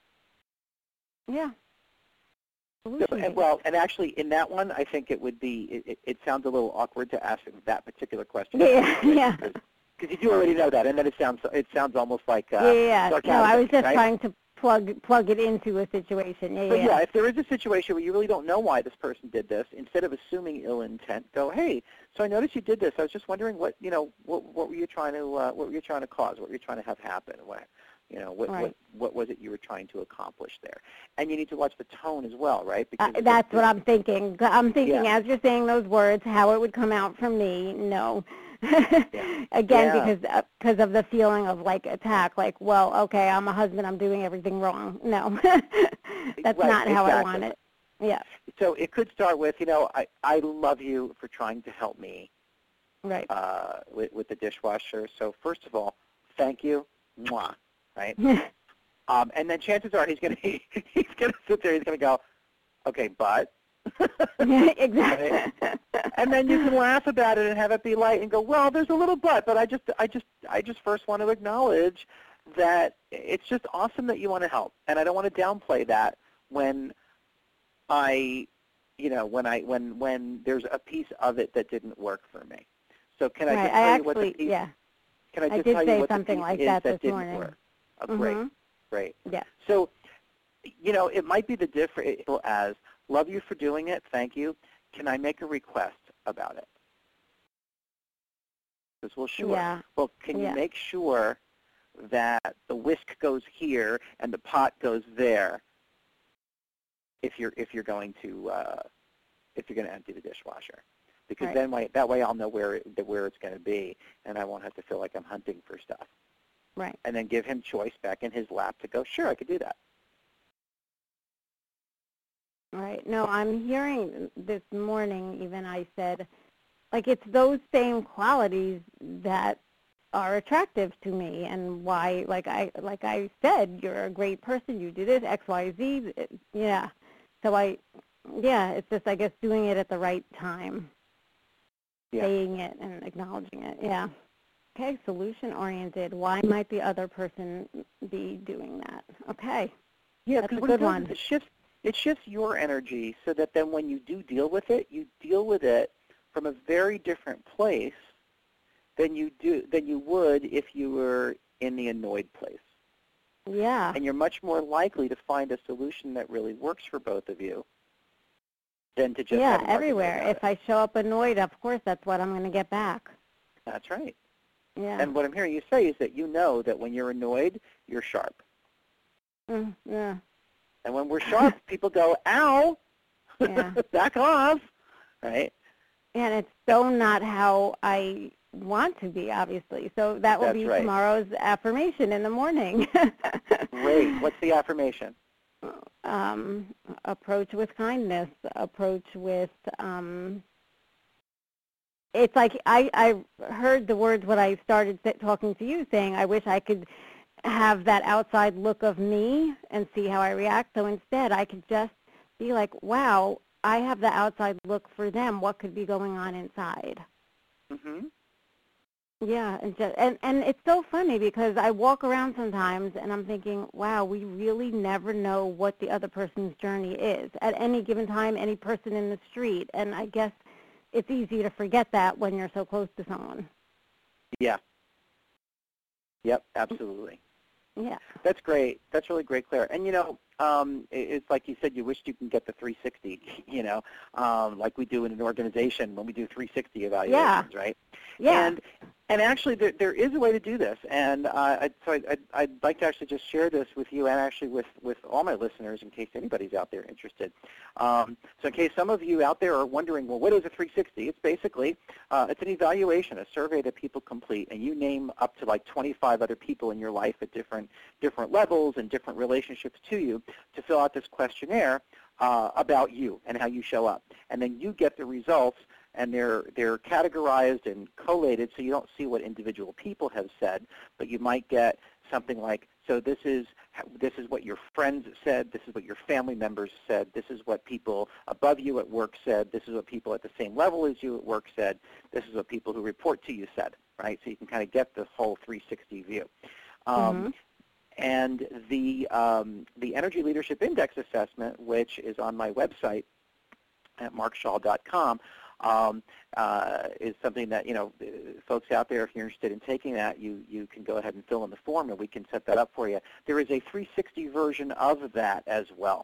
Yeah. So, Solution and, well, and actually, in that one, I think it would be. It, it, it sounds a little awkward to ask that particular question. Yeah, yeah. Because you do already know that, and then it sounds. It sounds almost like. Uh, yeah, yeah. No, sarcastic, I was just right? trying to plug plug it into a situation. Yeah, But yeah. yeah, if there is a situation where you really don't know why this person did this, instead of assuming ill intent, go, hey, so I noticed you did this. I was just wondering what you know, what what were you trying to uh, what were you trying to cause? What were you trying to have happen? What you know, what Right. what what was it you were trying to accomplish there? And you need to watch the tone as well, right? Uh, Because that's the- what I'm thinking. I'm thinking Yeah. as you're saying those words, how it would come out from me. No. Again, Yeah. because uh, because of the feeling of like attack. Like, well, okay, I'm a husband. I'm doing everything wrong. No, that's Right, not how I exactly. want it. Yeah. So it could start with, you know, I, I love you for trying to help me Right. uh, with, with the dishwasher. So first of all, thank you, mwah, right? um, and then chances are he's going to he's going to sit there. He's going to go, okay, but. Exactly. And then you can laugh about it and have it be light and go, well, there's a little but, but I just, I just, I just first want to acknowledge that it's just awesome that you want to help, and I don't want to downplay that when I, you know, when I, when, when there's a piece of it that didn't work for me. So can I right. just I tell actually, you what the piece? yeah. Can I just I did tell you say what the something piece like is that that this didn't morning. work? Oh, great, Mhm. great. Yeah. So, you know, it might be the different as love you for doing it. Thank you. Can I make a request about it? Because well, sure. Yeah. Well, can Yeah. you make sure that the whisk goes here and the pot goes there? If you're if you're going to uh, if you're going to empty the dishwasher, because Right. then way, that way I'll know where it, where it's going to be, and I won't have to feel like I'm hunting for stuff. Right. And then give him choice back in his lap to go. Sure, I could do that. Right. No, I'm hearing this morning, even I said, like, it's those same qualities that are attractive to me, and why, like I like I said, you're a great person, you do this, X, Y, Z, it- yeah. So I, yeah, it's just, I guess, doing it at the right time, Yeah. saying it and acknowledging it, yeah. Okay, solution-oriented. Why might the other person be doing that? Okay. Yeah, That's a because what it good does one. is it shifts, it shifts your energy so that then when you do deal with it, you deal with it from a very different place than you do than you would if you were in the annoyed place. Yeah. And you're much more likely to find a solution that really works for both of you than to just yeah, have an argument everywhere. about If it. I show up annoyed, of course, that's what I'm going to get back. That's right. Yeah. And what I'm hearing you say is that you know that when you're annoyed, you're sharp. Mm, yeah. And when we're sharp, people go, ow, Yeah. back off, right? And it's so not how I want to be, obviously. So that will That's be right. tomorrow's affirmation in the morning. Great. What's the affirmation? um, approach with kindness. Approach with. Um, it's like I, I heard the words when I started talking to you, saying I wish I could have that outside look of me and see how I react. So instead, I could just be like, wow, I have the outside look for them. What could be going on inside? Mm-hmm. Yeah, and, just, and and it's so funny because I walk around sometimes and I'm thinking, wow, we really never know what the other person's journey is at any given time, any person in the street. And I guess it's easy to forget that when you're so close to someone. Yeah. Yep, absolutely. Yeah. That's great. That's really great, Claire. And, you know, um, it's like you said, you wished you can get the three sixty, you know, um, like we do in an organization when we do three sixty evaluations, yeah. right? Yeah. And, and actually, there, there is a way to do this. And uh, I'd, so I'd, I'd, I'd like to actually just share this with you and actually with, with all my listeners in case anybody's out there interested. Um, so in case some of you out there are wondering, well, what is a three sixty? It's basically, uh, it's an evaluation, a survey that people complete, and you name up to like twenty-five other people in your life at different, different levels and different relationships to you to fill out this questionnaire uh, about you and how you show up. And then you get the results, and they're they're categorized and collated, so you don't see what individual people have said, but you might get something like, so this is this is what your friends said, this is what your family members said, this is what people above you at work said, this is what people at the same level as you at work said, this is what people who report to you said, right? So you can kind of get the whole three sixty view. Um, mm-hmm. And the um, the Energy Leadership Index Assessment, which is on my website at mark shaw dot com, um, uh, is something that, you know, folks out there, if you're interested in taking that, you, you can go ahead and fill in the form, and we can set that up for you. There is a three sixty version of that as well.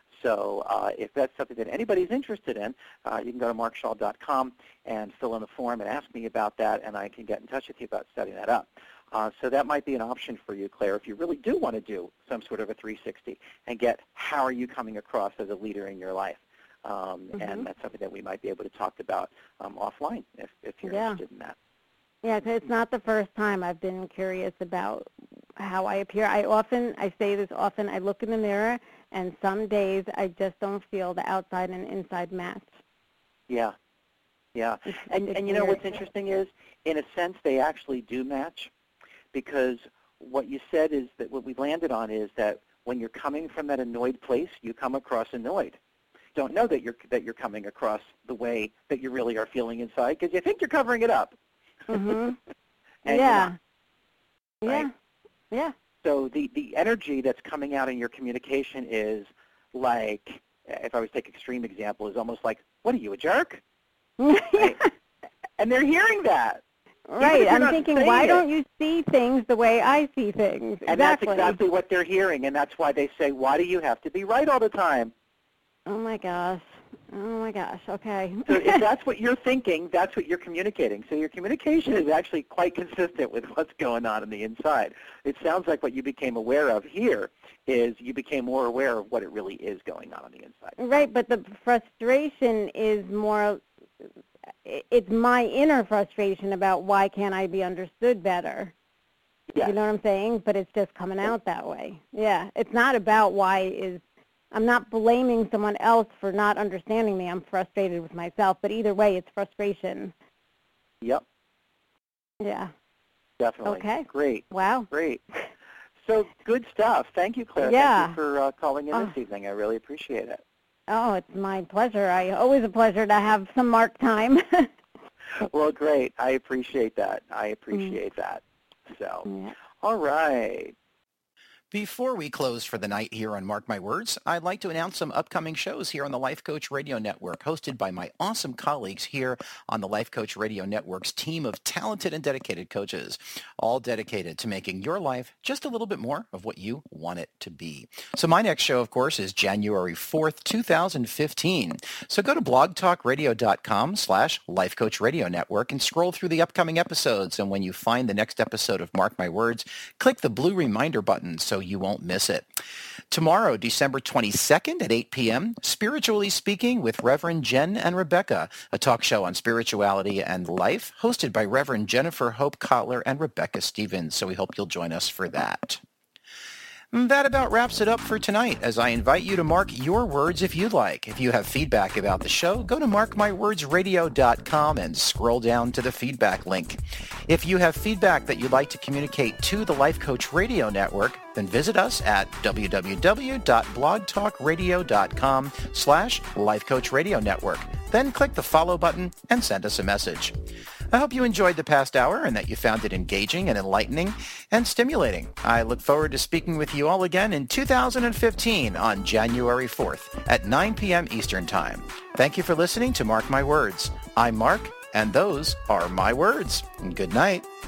So uh, if that's something that anybody's interested in, uh, you can go to mark shaw dot com and fill in the form and ask me about that, and I can get in touch with you about setting that up. Uh, so that might be an option for you, Claire, if you really do want to do some sort of a three sixty and get how are you coming across as a leader in your life. Um, mm-hmm. And that's something that we might be able to talk about um, offline if, if you're yeah. interested in that. Yeah, 'cause it's not the first time I've been curious about how I appear. I often, I say this often, I look in the mirror, and some days I just don't feel the outside and inside match. Yeah, yeah. It's, and it's and you know weird. what's interesting is, in a sense, they actually do match, because what you said is that what we landed on is that when you're coming from that annoyed place, you come across annoyed. Don't know that you're that you're coming across the way that you really are feeling inside, because you think you're covering it up. Mm-hmm. And yeah. you're not, right? Yeah. Yeah. So the, the energy that's coming out in your communication is like, if I was to take an extreme example, is almost like, what are you, a jerk? Right? And they're hearing that. Right. I'm thinking, why it. don't you see things the way I see things? Exactly. And that's exactly what they're hearing, and that's why they say, why do you have to be right all the time? Oh, my gosh. Oh, my gosh. Okay. So if that's what you're thinking, that's what you're communicating. So your communication is actually quite consistent with what's going on in the inside. It sounds like what you became aware of here is you became more aware of what it really is going on on the inside. Right, but the frustration is more, it's my inner frustration about why can't I be understood better. Yes. You know what I'm saying? But it's just coming out that way. Yeah, it's not about why is, I'm not blaming someone else for not understanding me. I'm frustrated with myself. But either way, it's frustration. Yep. Yeah. Definitely. Okay. Great. Wow. Great. So good stuff. Thank you, Claire. Yeah. Thank you for uh, calling in oh. this evening. I really appreciate it. Oh, it's my pleasure. I always a pleasure to have some Mark time. Well, great. I appreciate that. I appreciate mm. that. So, yeah. All right. Before we close for the night here on Mark My Words, I'd like to announce some upcoming shows here on the Life Coach Radio Network, hosted by my awesome colleagues here on the Life Coach Radio Network's team of talented and dedicated coaches, all dedicated to making your life just a little bit more of what you want it to be. So my next show, of course, is January fourth, two thousand fifteen. So go to blogtalkradio.com slash Life Coach Radio Network and scroll through the upcoming episodes. And when you find the next episode of Mark My Words, click the blue reminder button so you won't miss it. Tomorrow, December twenty-second at eight p.m., Spiritually Speaking with Reverend Jen and Rebecca, a talk show on spirituality and life, hosted by Reverend Jennifer Hope Kotler and Rebecca Stevens. So we hope you'll join us for that. That about wraps it up for tonight, as I invite you to mark your words if you'd like. If you have feedback about the show, go to mark my words radio dot com and scroll down to the feedback link. If you have feedback that you'd like to communicate to the Life Coach Radio Network, then visit us at w w w dot blog talk radio dot com slash Life Coach Radio Network. Then click the follow button and send us a message. I hope you enjoyed the past hour and that you found it engaging and enlightening and stimulating. I look forward to speaking with you all again in two thousand fifteen on January fourth at nine p.m. Eastern Time. Thank you for listening to Mark My Words. I'm Mark, and those are my words. Good night.